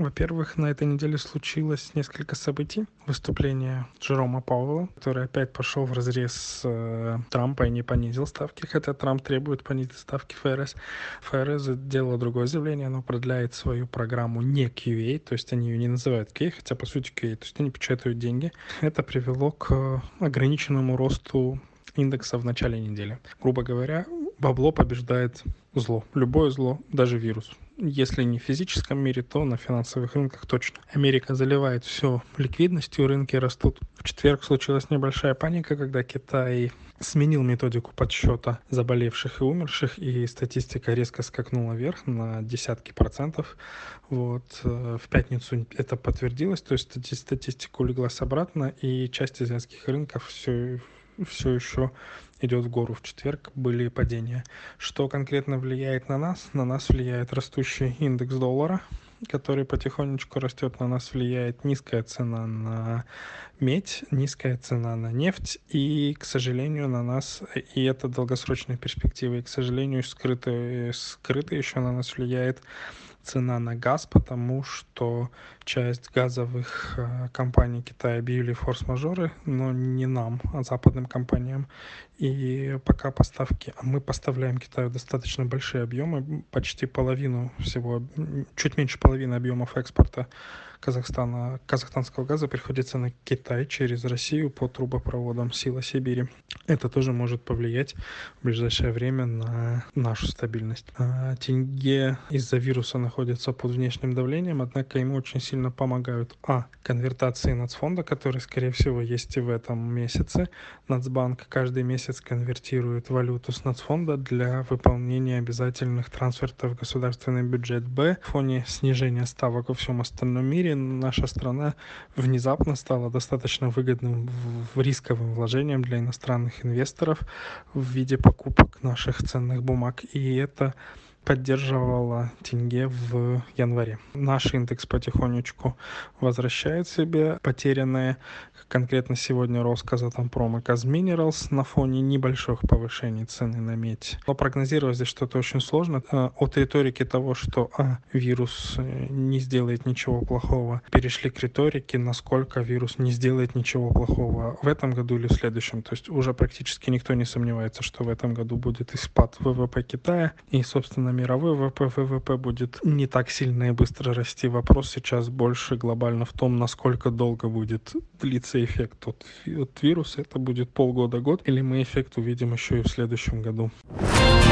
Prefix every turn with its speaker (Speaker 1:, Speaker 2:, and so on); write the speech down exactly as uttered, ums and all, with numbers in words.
Speaker 1: Во-первых, на этой неделе случилось несколько событий. Выступление Джерома Пауэлла, который опять пошел вразрез э, Трампа и не понизил ставки, хотя Трамп требует понизить ставки ФРС. ФРС сделала другое заявление, оно продляет свою программу не кью эй, то есть они ее не называют кью эй, хотя по сути кью эй, то есть они печатают деньги. Это привело к ограниченному росту индекса в начале недели. Грубо говоря, бабло побеждает зло. Любое зло, даже вирус. Если не в физическом мире, то на финансовых рынках точно. Америка заливает все ликвидностью, рынки растут. В четверг случилась небольшая паника, когда Китай сменил методику подсчета заболевших и умерших, и статистика резко скакнула вверх на десятки процентов. Вот. В пятницу это подтвердилось, то есть статистика улеглась обратно, и часть азиатских рынков все все еще идет в гору. В четверг были падения. Что конкретно влияет на нас? На нас влияет растущий индекс доллара, который потихонечку растет. На нас влияет низкая цена на медь, низкая цена на нефть и, к сожалению, на нас, и это долгосрочные перспективы, и, к сожалению, скрыто, скрыто еще на нас влияет цена на газ, потому что часть газовых э, компаний Китая объявили форс-мажоры, но не нам, а западным компаниям. И пока поставки, а мы поставляем Китаю достаточно большие объемы, почти половину всего, чуть меньше половины объемов экспорта Казахстана, казахстанского газа приходится на Китай через Россию по трубопроводам Сила Сибири. Это тоже может повлиять в ближайшее время на нашу стабильность. А тенге из-за вируса находится под внешним давлением, однако ему очень сильно помогают а. конвертации нацфонда, который, скорее всего, есть и в этом месяце. Нацбанк каждый месяц конвертирует валюту с нацфонда для выполнения обязательных трансфертов в государственный бюджет. Б. В фоне снижения ставок во всем остальном мире наша страна внезапно стала достаточно выгодным в рисковым вложением для иностранных инвесторов в виде покупок наших ценных бумаг. И это поддерживала тенге в январе. Наш индекс потихонечку возвращает себе потерянное. Конкретно сегодня рос Казатомпром и Казминералс на фоне небольших повышений цены на медь. Но прогнозировать здесь что-то очень сложно. От риторики того, что а, вирус не сделает ничего плохого, перешли к риторике, насколько вирус не сделает ничего плохого в этом году или в следующем. То есть уже практически никто не сомневается, что в этом году будет и спад ВВП Китая, и, собственно, мировой ВВП, ВВП будет не так сильно и быстро расти. Вопрос сейчас больше глобально в том, насколько долго будет длиться эффект от, от вируса. Это будет полгода-год, или мы эффект увидим еще и в следующем году.